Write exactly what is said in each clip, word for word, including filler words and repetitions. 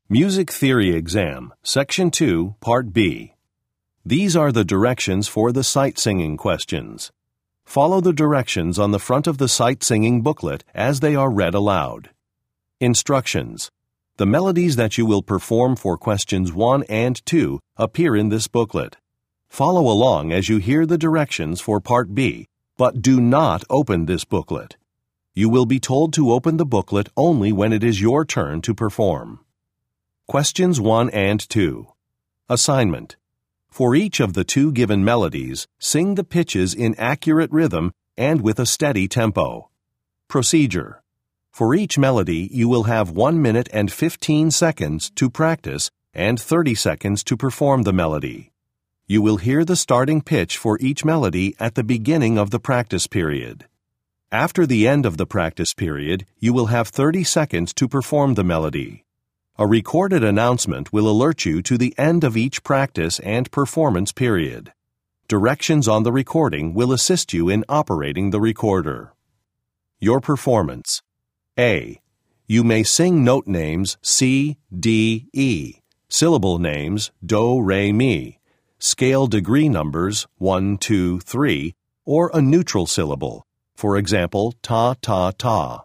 Music Theory Exam, Section two, Part B. These are the directions for the sight singing questions. Follow the directions on the front of the sight singing booklet as they are read aloud. Instructions. The melodies that you will perform for questions one and two appear in this booklet. Follow along as you hear the directions for Part B, but do not open this booklet. You will be told to open the booklet only when it is your turn to perform. Questions one and two. Assignment. For each of the two given melodies, sing the pitches in accurate rhythm and with a steady tempo. Procedure. For each melody, you will have one minute and fifteen seconds to practice and thirty seconds to perform the melody. You will hear the starting pitch for each melody at the beginning of the practice period. After the end of the practice period, you will have thirty seconds to perform the melody. A recorded announcement will alert you to the end of each practice and performance period. Directions on the recording will assist you in operating the recorder. Your performance. A. You may sing note names C, D, E, syllable names Do, Re, Mi, scale degree numbers one, two, three, or a neutral syllable, for example, ta, ta, ta.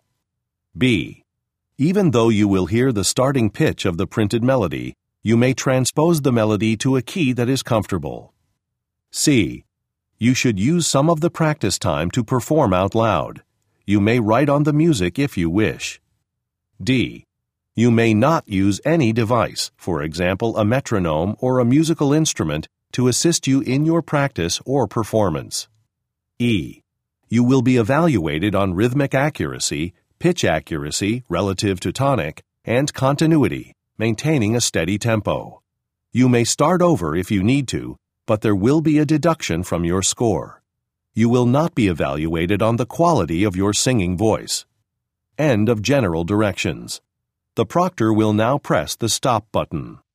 B. Even though you will hear the starting pitch of the printed melody, you may transpose the melody to a key that is comfortable. C. You should use some of the practice time to perform out loud. You may write on the music if you wish. D. You may not use any device, for example, a metronome or a musical instrument, to assist you in your practice or performance. E. You will be evaluated on rhythmic accuracy, pitch accuracy relative to tonic, and continuity, maintaining a steady tempo. You may start over if you need to, but there will be a deduction from your score. You will not be evaluated on the quality of your singing voice. End of general directions. The proctor will now press the stop button.